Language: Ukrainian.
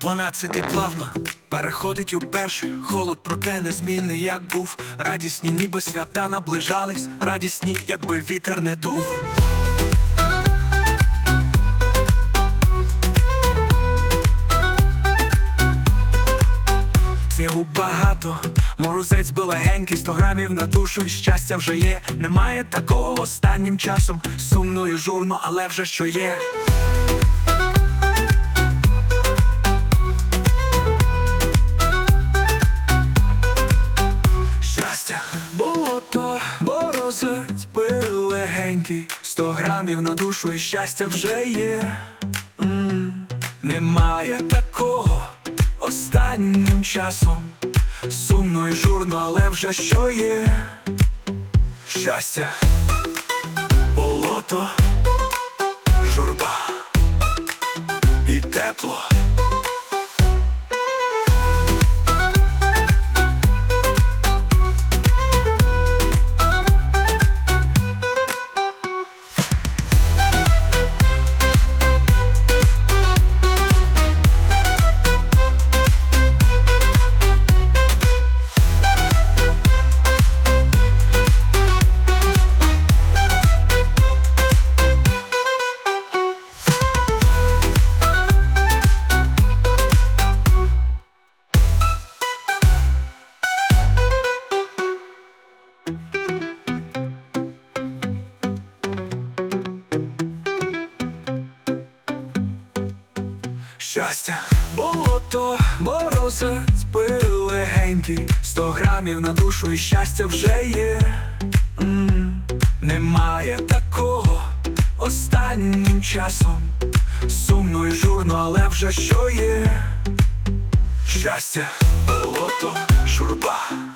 12 плавно переходить у перший. Холод, проте незмінний, як був. Радісні, ніби свята наближались. Радісні, якби вітер не дув. Снігу багато, морозець би легенький, 100 грамів на душу, і щастя вже є. Немає такого останнім часом. Сумно і журно, але вже що є. Щастя, болото, морозець би легенький, 100 грамів на душу, і щастя вже є. Немає такого останнім часом. Сумно і журно, але вже що є. Щастя, болото, журба і тепло. Щастя, болото, морозець би легенький, 100 грамів на душу, і щастя вже є. Немає такого останнім часом. Сумно і журно, але вже що є. Щастя, болото, журба